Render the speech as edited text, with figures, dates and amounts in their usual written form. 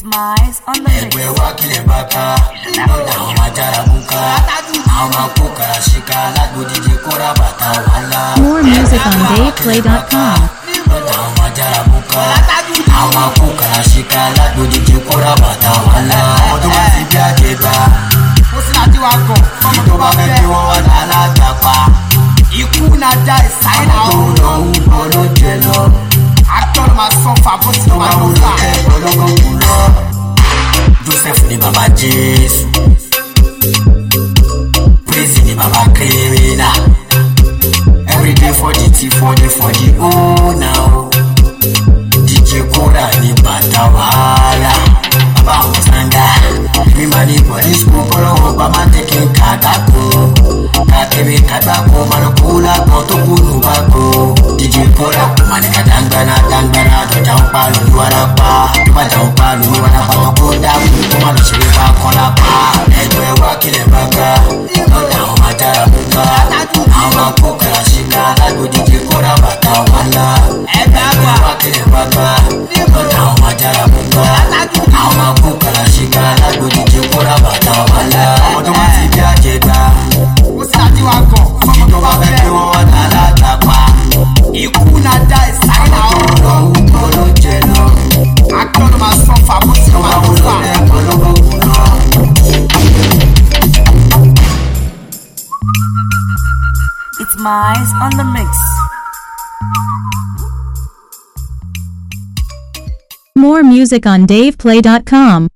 Mice on the mix. Ewe wakile baka, loda umajara buka, ama kuka shika la gudiji kura bata wala. More music on DavePlay.com. Loda umajara buka, ama kuka shika la gudiji kura bata wala. Odo wasibi ajeba, Osina wako, ito ba mebi wa dala tapa. Iku na die sign out. Olo olo jelo, Actor ma suffer, but no ma suffer. Joseph ni baba Jesu, praise ni baba criminal. Every day for the T, for the oh now. DJ Kora ni batawala, baba Musanda. Me money police people, Obama taking Katako. Kakebe Katako, Manakula, Kotokulu Bako. DJ Kora, Manika Dangana, Tampalu, Warapa, Tampalu, Warapa, Koda, Kumano Shirifa, Kolapa, Edwe Wakile Baka, Nona Matara Buka, Ama Poka, Shika, Lago DJ Kora Batawala, Edwe Wakile Baka, Nona Matara Buka, Ama Poka, Shika, Lago DJ Kora Batawala, Odomasi Biajeda, Osina wako, Ito ba mebi wa dala tapa. Iku na die sign out. Olo jelo, Actor ma suffer, but no ma suffer. It's Mice on the mix. More music on DavePlay.com.